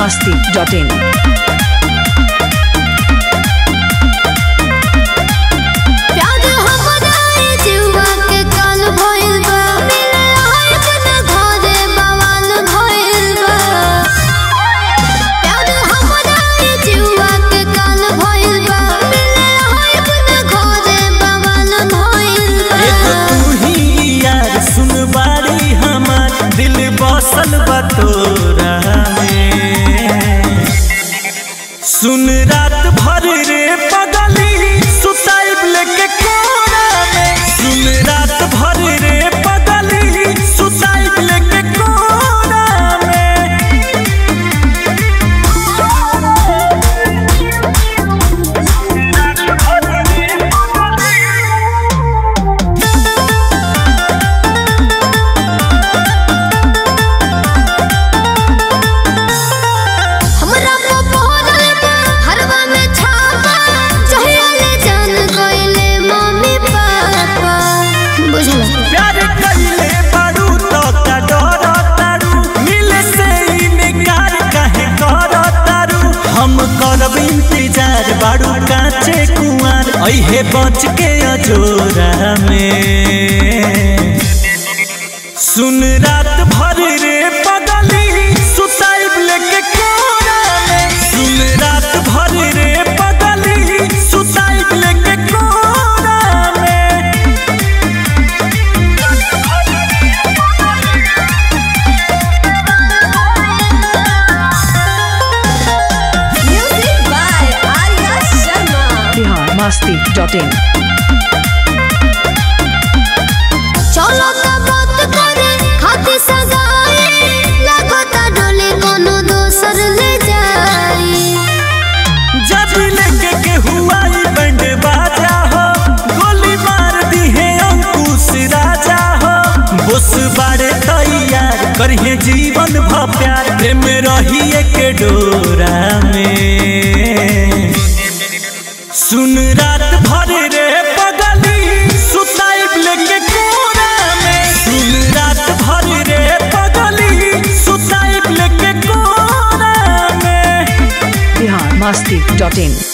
biharmasti.in सुन रात भर रे पगली सुताइब लेके कोरा में। सुन रात भर रे पगली सुताइब लेके कोरा में। प्यार कइले बारू तो का डर तारू, मिले से इनकार काहे कर तारू। हम करब इंतजार बारू काचे कुंवार अइहे बच के अजोरा में। सुन रात भर रे पगली सुताइब लेके कोरा में। सुन रात भर रे पगली सुताइब लेके कोरा में। biharmasti.in चलो त बात करे खाती सगाई लगता डोले कोनो दोसर ले जाई। जब लेके के हुआई बैंड बाजा हो, गोली मार दी है अंकुश राजा हो। बोस बारे तैयार करिए जीवन भ प्यार, प्रेम रहिए के डोरा में। सुन रात भर रे पगली सुताइब लेके कोरा में। सुन रात भर रे पगली सुताइब लेके कोरा में। biharmasti.in